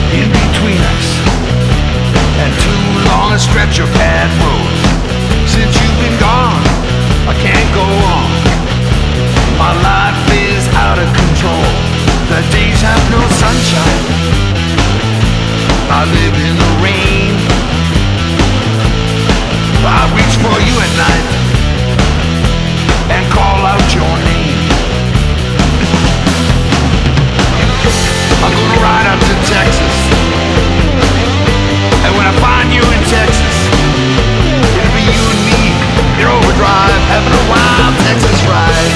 in between us and too long a stretch of bad road. Since you've been gone, I can't go on. My life is out of control. The days have no sunshine. I live in the rain. I reach for you at night and call out your name. I'm gonna ride out to Texas, and when I find you in Texas, it'll be you and me in overdrive, having a wild Texas ride.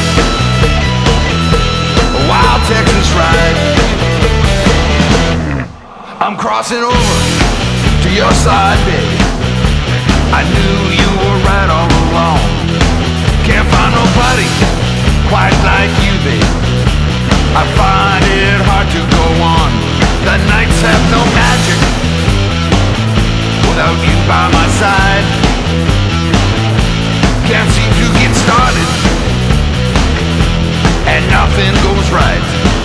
A wild Texas ride. I'm crossing over to your side, baby. I knew you were right all along. Can't find nobody quite like you, babe. I find it hard to go on. The nights have no magic without you by my side. Can't seem to get started, and nothing goes right.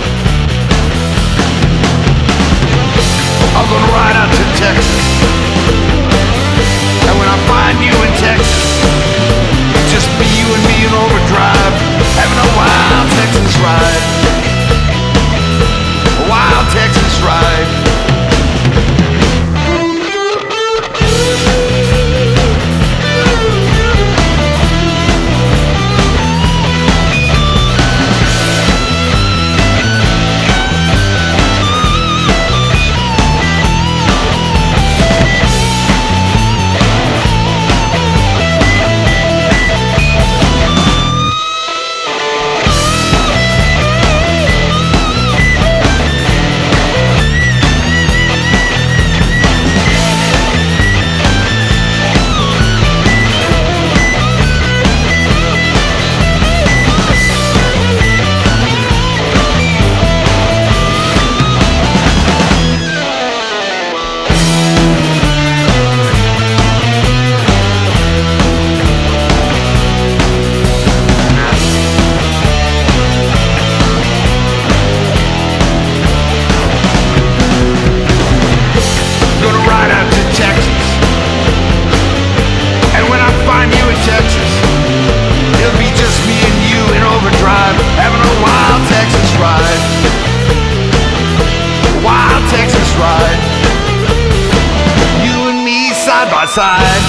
I'm gonna ride out to Texas, and when I find you in Texas, just be you and me in overdrive, having a wild Texas ride. A wild Texas ride. Side by side.